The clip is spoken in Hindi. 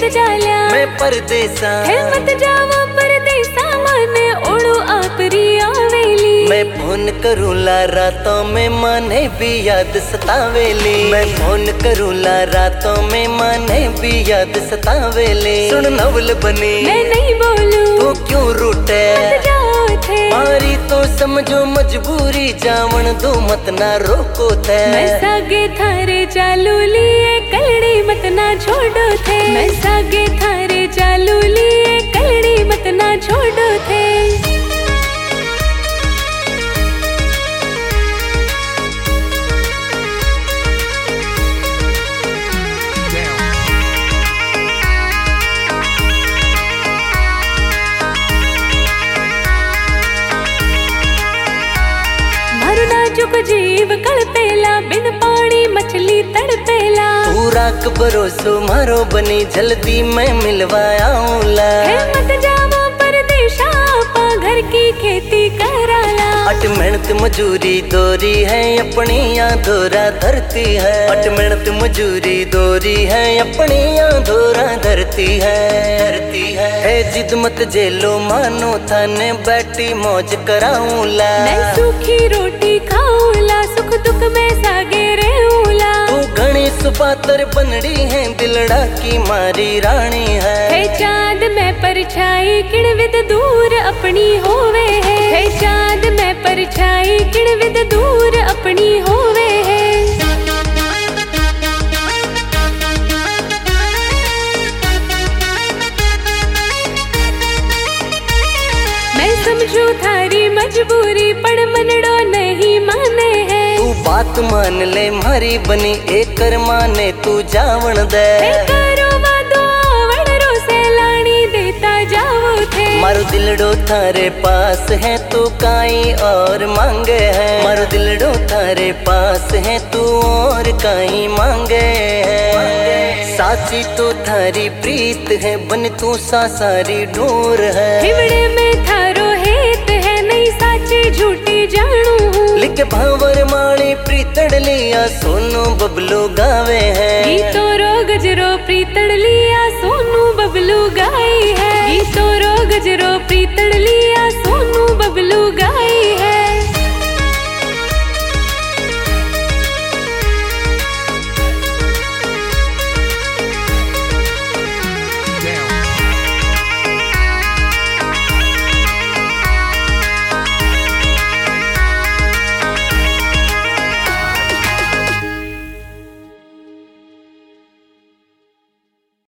जाल्या मैं परदेसा है मत जावा परदेसा माने ओड़ो आपरी आवेली। मैं फोन करूला रातों में माने भी याद सतावेली। मैं फोन करूला रातों में माने भी याद सतावेली। सुन नवल बनी मैं नहीं बोलूं तू क्यों रूठे मत जाओ थे मारी तो समझो मजबूरी जावन दो मत ना रोको थे। मैं सागे थारे चालू लिए कलड़ी मत ना छोड़ो थे। मैं सागे थारे चालू लिए कलड़ी मत ना छोड़ो थे। नाजुक जीव कड़पेला बिन पानी मछली तड़पेला। तू राख भरोसो मारो बनी जल्दी मैं मिलवाऊला। मत जावा परदेशा आपा घर की खेती कराला। अट मेहनत मजूरी दोरी है अपनी यहाँ धोरा धरती है। अट मेहनत मजूरी दोरी है अपनी यहाँ धोरा धरती है जिद मत जेलो मानो थाने बैठी मौज कराऊला। मैं सूखी रोटी खाऊला सुख दुख में सागे रहूला। तू घनी सुपातर बनड़ी है दिलड़ा की मारी रानी है। चांद में परछाई किण विद दूर अपनी होवे है। चांद में परछाई किण विद दूर अपनी होवे है। मैं समझू थारी मजबूरी पर मनड़ो नहीं माने है। तू बात मान ले मारी बनी एकर माने तू जावन दे। मारो दिलडो थारे पास है तू काई और मांगे है। मारो दिलडो थारे पास है तू और काई मांगे है। साची तो थारी प्रीत है बन तू सारी ढूर है। हिवड़े में थारो हेत है नहीं साची झूठी जानू। लिख भावर माणी प्रीतड़ लिया सोनू बबलू गावे है। गीतो रो गजरो प्रीतड़ लिया सोनू बबलू गाई है। गीतो रो गजरो प्रीतड़ लिया